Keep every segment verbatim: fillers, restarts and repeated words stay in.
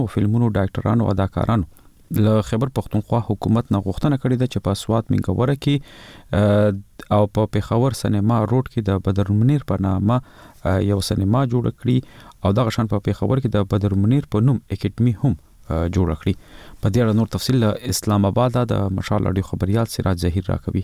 فلمونو ډایرکټرانو اداکارانو له خیبر پختونخوا حکومت نه غوښتنه کړې ده چې په اسوات منګوره کې او په پیښور سینما روډ کې د بدر منیر په نامه یو سینما جوړ کړي او دغه شان په پیښور کې د بدر منیر په نوم اکیډمي هم جوړ کړي. په دې اړه نور تفصیل اسلام آباد د مشال اډیو خبريال سراج ظهیر راکوي.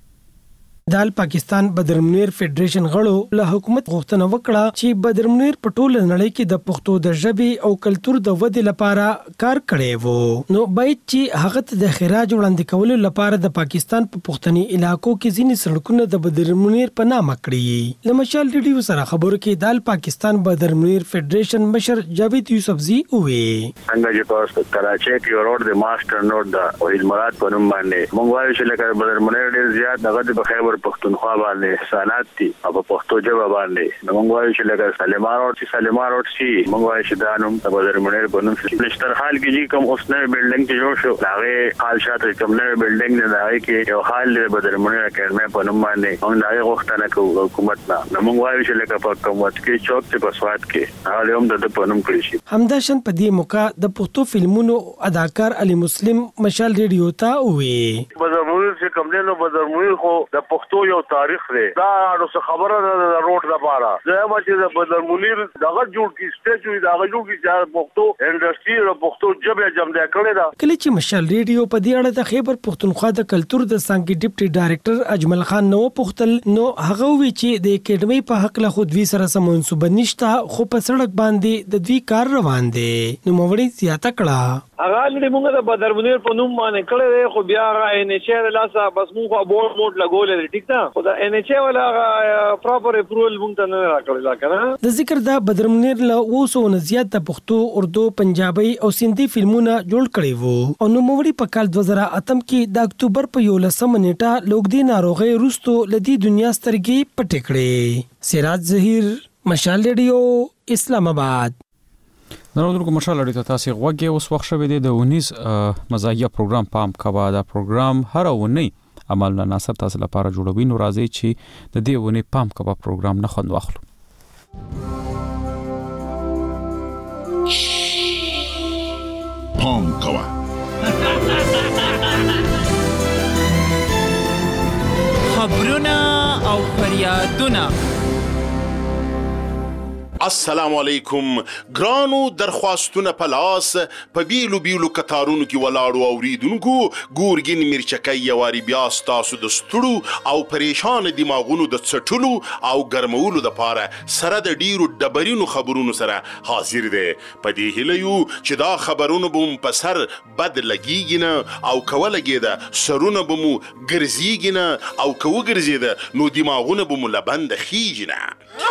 دال پاکستان بدر منیر فدریشن غړو له حکومت غوښتنه وکړه چې بدر منیر په ټوله نړۍ کې د پښتو د ژبې او کلتور د ودې لپاره کار کړی وو. نو باید چې هغه ته د خراج وړاندې کولو لپاره د پاکستان په پښتني علاقو کې ځینې سړکونه د بدر منیر په نامه کړی. لمشال ریډیو سره خبرو کې دال پاکستان بدر منیر فدریشن مشر جاوید یوسفزی وې څنګه چې په کراچۍ کې روډ د ماستر روډ د وحید مراد په نوم باندې موږ وایو چې لکه بدر منیر ډیر زیات دغه د خیبر پختونخوا باندې سانات دي او په پښتو ژبه باندې موږ وایو چې لکه سلیمان روډ چې سلیمان روډ شي موږ وایو چې دا نوم د بدر منیر په نوم شي. نشتر حال کې چې کوم اوس نوې بلډینګ چې جوړ شو هغه حال شاته کوم نوې بلډینګ نه دی کې یو حال د بدر منیر اکیډمي په نوم باندې موږ دا غوښتنه کوو حکومت نه موږ وایو چې لکه په حکومت کې چوک ته پسواد کې هغه هم د په نوم کړی شي. همداشن په دې موقع د پښتو فلمونو اداکار علي مسلم مشال ریډیو ته وې بدر منیر چې کوم نه بدر منیر خو د پښتو یو تاریخ دی دا نو څه خبره ده د روډ لپاره زما چې د بدر منیر دغه جوړ کی سټیچو دغه جوړ کی چې پښتو انډستری او پښتو ژبه جمع کړي دا. کله چې مشال ریډیو په دې اړه د خیبر پختونخوا د کلتور د څنګه ډیپټي ډایرکټر اجمل خان نو پختل نو هغه وی چې د اکیډمي په حق له خود وی سره سم منسوبه نشته خو په سړک باندې د دوی کار روان دي. نو موړي زیاته کړه هغه لري موږ د بدر منیر په نوم باندې کړه خو بیا ان ایچ ای لاسه بس موږ بورډ موډ لګولې ټیک ده خو دا ان ایچ ای ولا پراپر اپروول موږ ته نه راکړل کنه. د ذکر د بدر منیر له اوسو نه زیات د پښتو اردو پنجابي او سندي فلمونه جوړ کړي وو او نو موړي په کال دوه زره اتم کې د اکتوبر په یولسمه نیټه لوګدي ناروغي روستو لدی دنیا سترګې پټې کړې. سراج ظهیر مشال ریډیو اسلام آباد. نړیوالو مشال اړیته تاسو غوږی اوس وخت شوه دی د ونیز مزاحیه پروګرام پام کوا دا پروګرام هر ونی عمل نه ناصر تاسو لپاره جوړوي. نو راځي چې د دې ونی پام کوا پروګرام نه خوند واخلو. پام کوا خبرونه او فریادونه. السلام علیکم ګرانو درخواستونه پلاس په بیلو بیلو کتارونو کې ولاړو اوریدونکو ګورګین مرچکای یواری بیا ستاسو د ستړو او پریشان دماغونو د څټلو او ګرمولو د پاره سره د ډیرو ډبرینو خبرونو سره حاضر دی. په دې هیله یو چې دا خبرونه بوم په سر بد لګیږي نه او کولګي ده سرونه بوم ګرځيږي نه او کو ګرځي ده نو دماغونه بوم لبند خيږي نه.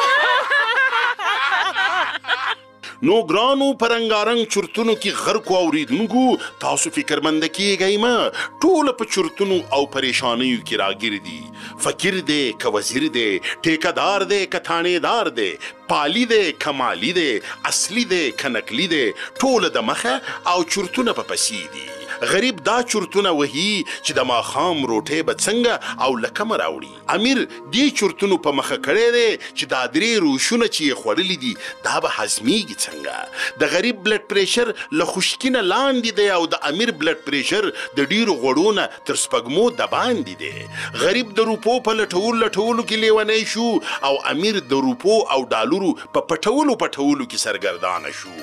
نو ګرانو پرنګارنګ چرتونو کې غرق اوریدونکو تاسو فکرمند کیږئ ما ټول په چرتونو او پریشانیو کې راګیر دي. فقیر دی ک وزیر دی ټیکادار دی ک تھانیدار دی پالی دی کمالی دی اصلي دی ک نقلی دی ټول د مخه او چرتونه په پسی دي. غریب دا چرتونه وهي چې د ماخام روټه به څنګه او لکم راوړي. امیر دې چرتونو په مخه کړي دي چې دا درې روشونه چې خورلې دي دا به هضميږي څنګه. د غریب بلډ پریشر له خشکینه لاندې دی او د امیر بلډ پریشر د ډیرو غوړونه تر سپګمو د باندې دی. غریب د روپو په لټول لټولو کې لیونی شو او امیر د روپو او ډالرو په پټولو پټولو کې سرګردانه شو.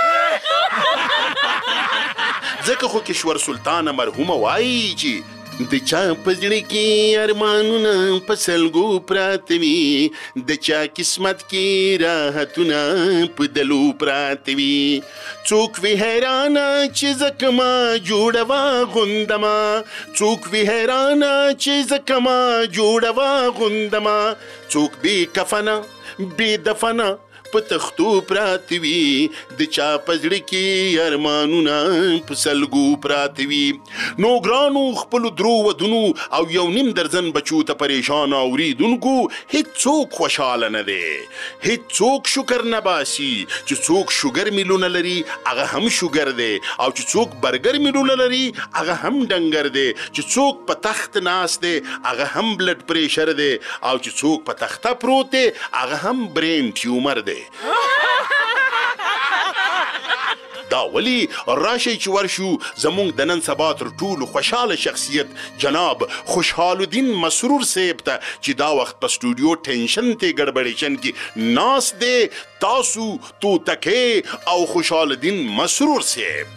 ځکه خو کشور سلطان مرحومه وایي چې د چا پزړه کې ارمانونه په سلګو پراته وي د چا قسمت کې راحتونه په دلو پراته وي. څوک وی حیرانه چې زکما جوړوا غوندما څوک وی حیرانه چې زکما جوړوا غوندما څوک بې کفنه بې دفنه په تختو پراته وي د چا پزړه کې ارمانونه په سلګو پراته وي. نو ګرانو خپل درو ودونو او یو نیم درزن بچو ته پریشان اوریدونکو هیڅ څوک خوشاله نه دی. هیڅ څوک شکر نه باسي چې څوک شوګر میلونه لري هغه هم شوګر دی او چې څوک برګر میلونه لري هغه هم ډنګر دی. چې څوک په تخت ناست دی هغه هم بلډ پریشر دی او چې څوک په تخته پروت دی هغه هم برین ټیومر دی. دا ولی راشي چې ورشو زمونږ د نن سبا تر ټولو خوشحاله شخصیت جناب خوشحال الدین مسرور صاحب ته چې دا وخت په سټوډیو ټینشن ته ګډوډیشن کې ناس دی تاسو تو تکې او خوشحال الدین مسرور صاحب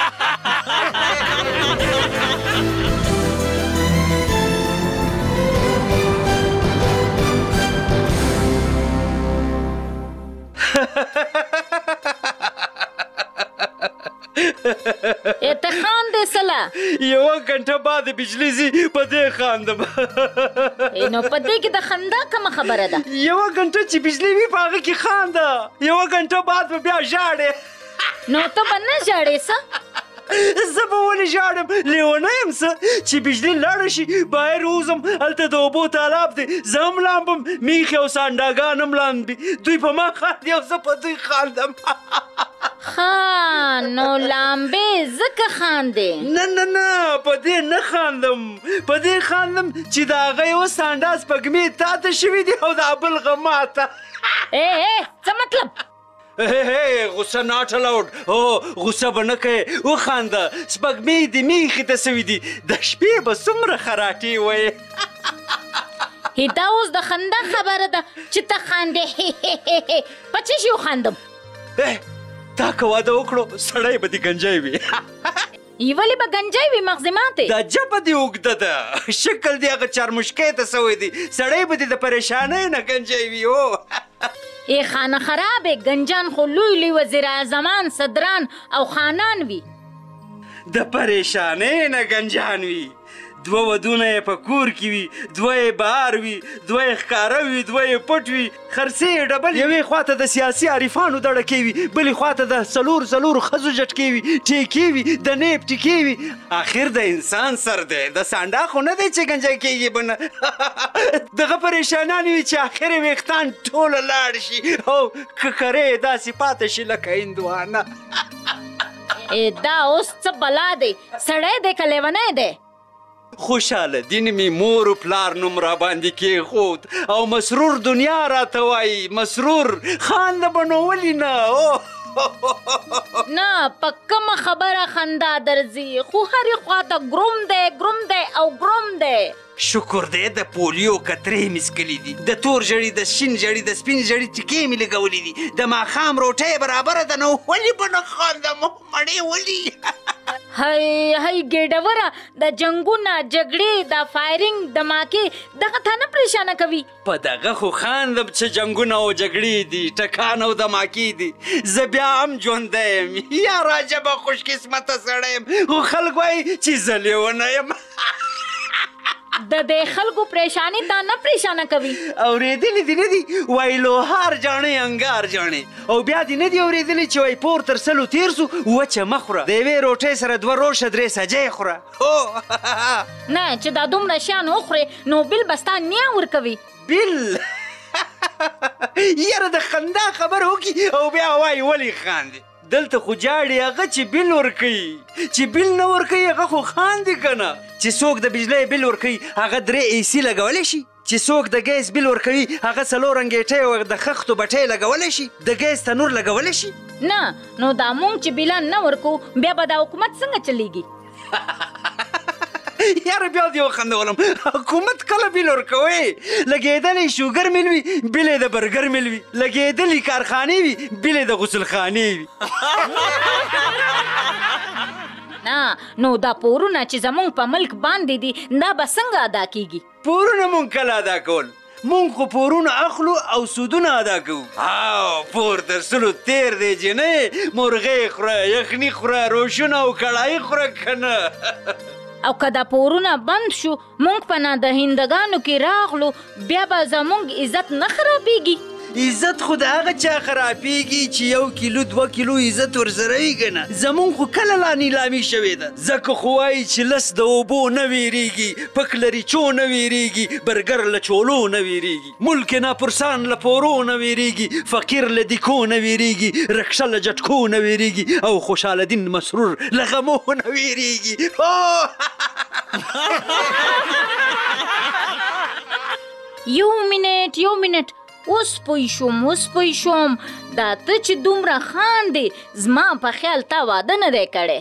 ته خاندې سلا یوه ګنټه بعد بجلی زی په دې خاندم نو په دې کې د خندا کومه خبره ده یوه ګنټه چې بجلی وي په هغه کې خانده یوه ګنټه بعد به بیا ژاړې نو ته به نه ژاړې څه زه به ولې ژاړم لیونه یم څه چې بجلی لاړه شي بهر ووځم هلته د اوبو تالاب دی زه هم لامبم میښې او سانډاګان هم لامبي دوی په ما خاندي او زه په دوی خاندم ها نو لامبې ځکه خاندې نه نه نه په دې نه خاندم په دې خاندم چې د هغه یوه سانډا سپږمې تا ته شوي دي او د بل غه ما ته ای ای څه مطلب غصه ناټ الاؤډ هو غصه به نه کوې وخانده سپږمې دې میښې ته سوي دي د شپې به څومره خراټې ویې دا اوس د خندا خبره ده چې ته خاندې په څه شي وخاندم تا که واده وکړو سړی به دې ګنجی وي ولې به ګنجی وي مغزې ماتې دا جبه دې اوږده ده شکل دې هغه چارمشکۍ ته سوی دی سړی به دې د پریشانۍ نه ګنجی وي هو ای خانه خرابې ګنجان خو لوی لوی وزیر اعظمان صدران او خانان وي د پریشانۍ نه ګنجان وي دوه ودونه یې په کور کې وي دوه یې بهر وي دوه یې ښکاره وي دوه یې پټ وي خرڅې یې ډبل یوې خواته د سیاسي عارفانو دړکې وي بلې خواته د څلور څلورو ښځو جټکې وي ټیکې وي د نیب ټیکې وي آخر د انسان سر دی د سانډا خو نه دی چې ګنجی کېږي به نه دغه پریشانان وي چې آخر یې ویښتان ټوله لاړ شي او ککرې یې داسې پاته شي لکه هندوانه دا اوس څه بلا دی سړی دی که لیونی دی خوشحال الدین می مور و پلار نوم را باندې کېښود او مسرور دنیا راته وایي مسرور خانده به نو ولې نه نه په کومه خبره خندا درځي خو هرې خواته ګروم دی ګروم دی او ګروم دی شکر دی د پولیو کترې مې څکلي دي د تور ژړي د شین ژړي د سپین ژړي ټیکې مې لګولي دي د ماښام روټۍ برابره ده نو ولې به نه خاندم مړې ولې هی هی ګېډوره د جنګونه جګړې د فایرنګ دماکې دغه تا نه پریشانه کوي په دغه خو خاندم چې جنګونه او جګړې دي ټکان او دماکې دي زه بیا هم ژوندی یم یا راجبه خوش قسمته سړی یم خو خلک وایي چې زه لیونه یم د دې خلکو پریشانی تا نه پریشانه کوي اورېدلې دي نه دي وایي لوهار جاڼې انګار جاڼې او بیا دې نه دي اورېدلې چې وایي پور تر سلو تېر سو وچه مه خوره د یوې روټۍ سره دوه روشه درې سجۍ خوره نه چې دا دومره شیان وخورې نو بل به ستا نیا ورکوي بل یاره د خندا خبره وکړي او بیا وایي ولې خاندې دلته خو جاړي هغه چې بل ورکوي چې بل نه ورکوي هغه خو خاندي که نه چې څوک د بجلۍ بل ورکوي هغه درې ایسي لګولی شي چې څوک د ګیس بل ورکوي هغه څلور انګېټۍ او د خښتو بټۍ لګولی شي د ګیس تنور لګولی شي نه نو دا مونږ چې بیلان نه ورکو بیا به دا حکومت څنګه چلیږي یاره بیا دې وخندولم حکومت کله بیل ورکوي لګېدلی شوګر میل وي بیل یې د برګر میل وي لګېدلي کارخانې وي بیل یې د غسلخانې وي نه نو دا پورونه چې زمونږ په ملک باندې دي دا به څنګه ادا کیږي پورونه مونږ کله ادا کول مونږ خو پورونه اخلو او سودونه ادا کوو او پور تر سلو تیر دی جنۍ مرغۍ خوره یخني خوره روشونه او کړایي خوره که نه او که دا پورونه بند شو مونږ په نه د هندګانو کې راغلو بیا به زمونږ عزت نه خرابېږي عزت خو د هغه چا خرابېږي چې یو کیلو دوه کیلو عزت ورسره وي که نه زمونږ خو کله لا نیلامي شوې ده ځکه خو وایي چې لس د اوبو نه ویرېږي پک له ریچو نه ویرېږي برګر له چولو نه ویرېږي ملک ناپرسان له پورو نه ویرېږي فقیر له دیکو نه ویرېږي رکشه له جټکو نه ویرېږي او خوشحال الدین مسرور له غمو نه ویرېږي یو منټ یو منټ اوس پوی شوم اوس پوی شوم دا ته چې دومره خاندې زما په خیال تا واده نه دی کړی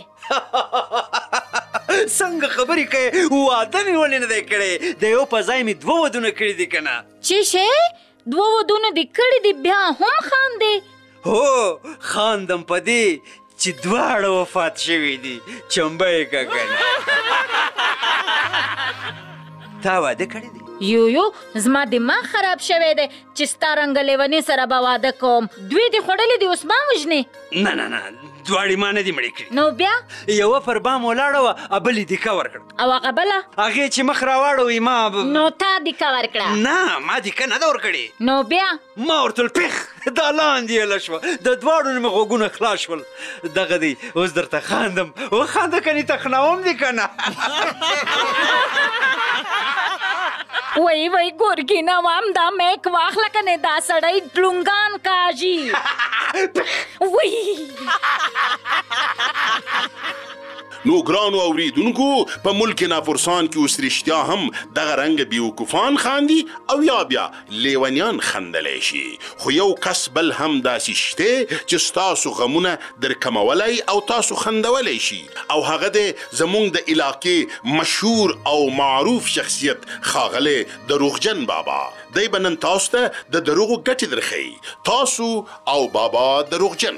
څنګه خبرې کوې واده مې ولې نه دی کړی د یو په ځای مې دوه ودونه کړي دي که نه چې شی دوه ودونه دې کړي دي بیا هم خاندې هو خاندم په دې چې دواړه وفات شوي دي چمبه یې که که نه تا واده کړی دی یو یو زما دماغ خراب شوی دی چې ستا رنګه لیونې سره به واده کوم دوی دې خوړلې دي اوس ما وژنې نه نه نه دواړې ما نه دي مړې کړي نو بیا یوه پر بام ولاړه وه بلې دیکه ورکړه او هغه بله هغې چې مخ راواړوي ما نو تا دیکه ورکړه نه ما دیکه نه ده ورکړې نو بیا ما ورته ویل پېخ دا لاندې یې شوه د دواړو نه مې غوږونه خلاص شول دغه دی اوس درته خاندم وخانده کنې تخناوم دي که نه وای وای ګورګینه وام دا میک واخله کنه دا سړی ډلونګان کاږي وای نو ګرانو اوریدونکو په ملک نافرسان کې اوس رښتیا هم دغه رنګ بیوقوفان خاندي او یا بیا لیونیان خندلی شي خو یو کس بل هم داسې شته چې ستاسو غمونه در کمولی او تاسو خندولی شي او هغه دی زموږ د علاقې مشهور او معروف شخصیت ښاغلی دروغجن بابا دی به نن تاسو ته د دروغو ګټې درښیي تاسو او بابا دروغجن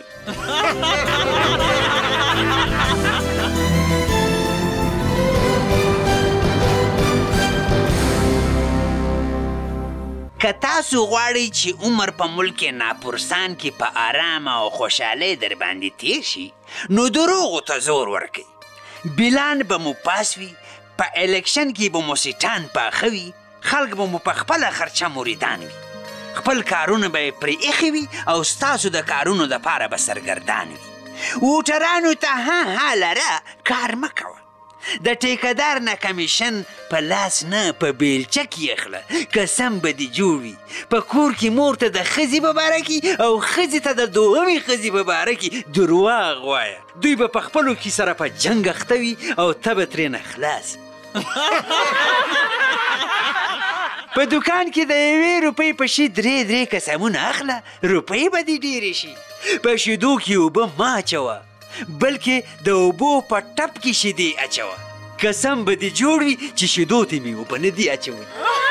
که تاسو غواړئ چې عمر په ملک ناپرسان کې په آرام او خوشحالۍ در باندې تیر شي نو دروغو ته زور ورکئ بلان به مو پاس وي په الیکشن کې به مو سیټان پاخه وي خلک به مو په خپله خرچه مریدان وي خپل کارونه به یې پرې ایښي وي او ستاسو د کارونو دپاره به سرګردان وي ووټرانو ته ها ها لره کار مه کوه د ټیکهدار نه کمیشن په لاس نه په بیلچه کې اخله قسم به دې جوړ وي په کور کې مور ته د ښځې په باره کې او ښځې ته د دوهمې ښځې په باره کې درواغ وایه دوی به په خپلو کې سره په جنګ اخته وي او ته به ترېنه خلاص په دوکان کې د یوې روپۍ په شي درې درې قسمونه اخله روپۍ به دې ډېرې شي په شیدو کې اوبه مه اچوه بلکې د اوبو په ټپ کې شیدې اچوه قسم به دې جوړ وي چې شیدو ته مې اوبه نه دي اچوي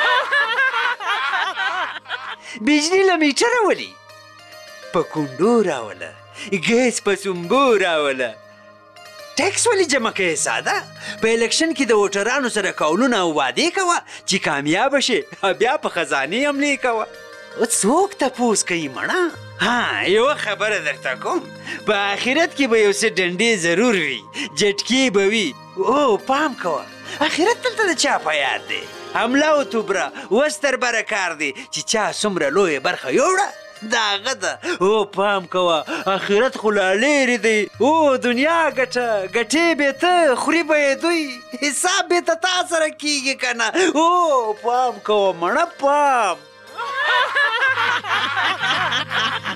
بجلي له میټره ولي په کونډو راوله ګیس په سومبو راوله ټیکس ولې جمع کوې ساده په الیکشن کې د ووټرانو سره قولونه او وعدې کوه چې کامیابه شې بیا په خزانې حملې کوه څوک تپوس کوي مړه ها یوه خبره درته کوم په آخرت کې به یو څه ډنډې ضرور وي جټکې به وي او پام کوه آخرت دلته د چا په یاد دی حمله او توبره اوس تر بره کار دی چې چا څومره لویه برخه یوړه د هغه ده او پام کوه آخرت خو لا لرې دی او دنیا ګټه ګټې به ته خوري به یې دوی حساب به ته تا سره کېږي که نه او پام کوه مړه پام